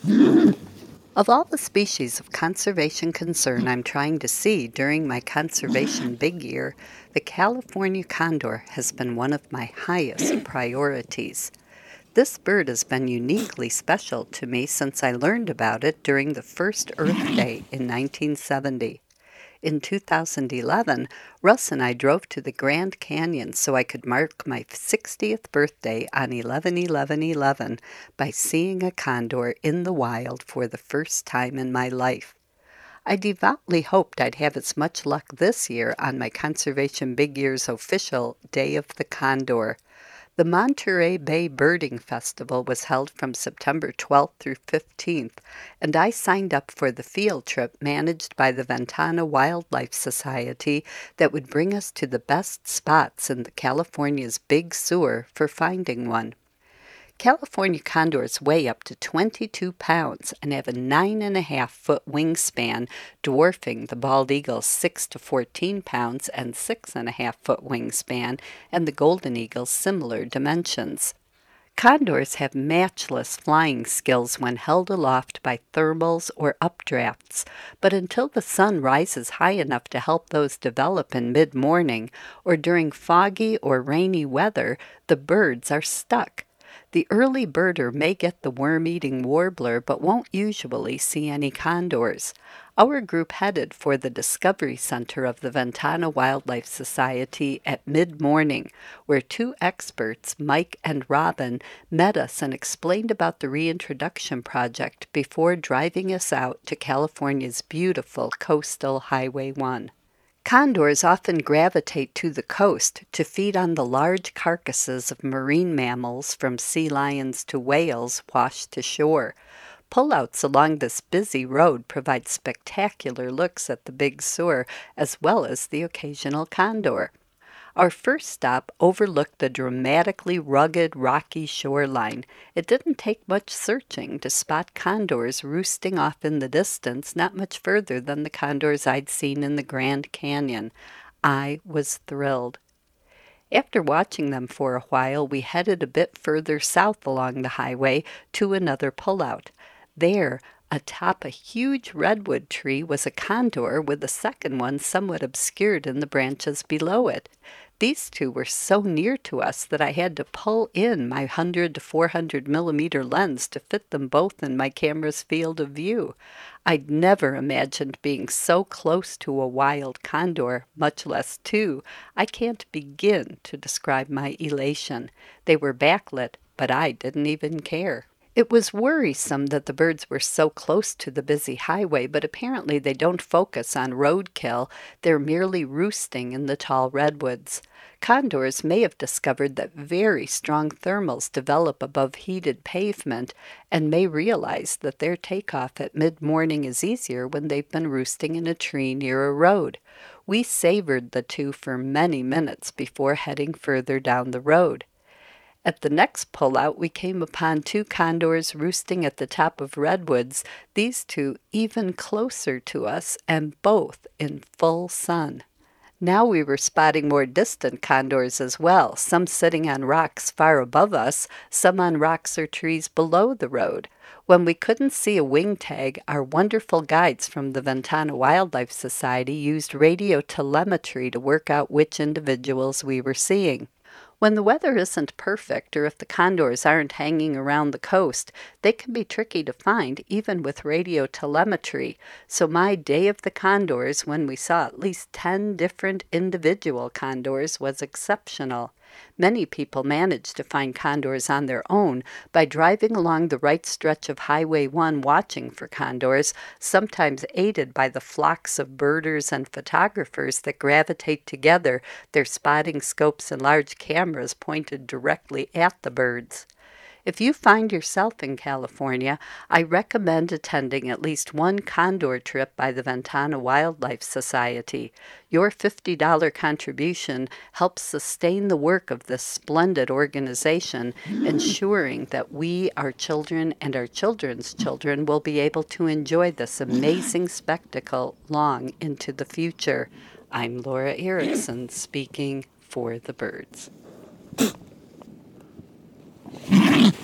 Of all the species of conservation concern I'm trying to see during my conservation big year, the California condor has been one of my highest priorities. This bird has been uniquely special to me since I learned about it during the first Earth Day in 1970. In 2011, Russ and I drove to the Grand Canyon so I could mark my 60th birthday on 11/11/11 by seeing a condor in the wild for the first time in my life. I devoutly hoped I'd have as much luck this year on my Conservation Big Year's official Day of the Condor. The Monterey Bay Birding Festival was held from September 12th through 15th, and I signed up for the field trip managed by the Ventana Wildlife Society that would bring us to the best spots in the California's Big Sur for finding one. California condors weigh up to 22 pounds and have a 9.5-foot wingspan, dwarfing the bald eagle's 6 to 14 pounds and 6.5-foot wingspan, and the golden eagle's similar dimensions. Condors have matchless flying skills when held aloft by thermals or updrafts, but until the sun rises high enough to help those develop in mid-morning or during foggy or rainy weather, the birds are stuck. The early birder may get the worm-eating warbler but won't usually see any condors. Our group headed for the Discovery Center of the Ventana Wildlife Society at mid-morning, where two experts, Mike and Robin, met us and explained about the reintroduction project before driving us out to California's beautiful coastal Highway 1. Condors often gravitate to the coast to feed on the large carcasses of marine mammals from sea lions to whales washed to shore. Pullouts along this busy road provide spectacular looks at the Big Sur as well as the occasional condor. Our first stop overlooked the dramatically rugged, rocky shoreline. It didn't take much searching to spot condors roosting off in the distance not much further than the condors I'd seen in the Grand Canyon. I was thrilled. After watching them for a while, we headed a bit further south along the highway to another pullout. There, atop a huge redwood tree, was a condor with a second one somewhat obscured in the branches below it. These two were so near to us that I had to pull in my 100 to 400 millimeter lens to fit them both in my camera's field of view. I'd never imagined being so close to a wild condor, much less two. I can't begin to describe my elation. They were backlit, but I didn't even care. It was worrisome that the birds were so close to the busy highway, but apparently they don't focus on roadkill. They're merely roosting in the tall redwoods. Condors may have discovered that very strong thermals develop above heated pavement and may realize that their takeoff at mid-morning is easier when they've been roosting in a tree near a road. We savored the two for many minutes before heading further down the road. At the next pullout, we came upon two condors roosting at the top of redwoods, these two even closer to us and both in full sun. Now we were spotting more distant condors as well, some sitting on rocks far above us, some on rocks or trees below the road. When we couldn't see a wing tag, our wonderful guides from the Ventana Wildlife Society used radio telemetry to work out which individuals we were seeing. When the weather isn't perfect, or if the condors aren't hanging around the coast, they can be tricky to find even with radio telemetry. So my Day of the Condors, when we saw at least 10 different individual condors, was exceptional. Many people manage to find condors on their own by driving along the right stretch of Highway 1 watching for condors, sometimes aided by the flocks of birders and photographers that gravitate together, their spotting scopes and large cameras pointed directly at the birds. If you find yourself in California, I recommend attending at least one condor trip by the Ventana Wildlife Society. Your $50 contribution helps sustain the work of this splendid organization, ensuring that we, our children, and our children's children will be able to enjoy this amazing spectacle long into the future. I'm Laura Erickson, speaking for the birds.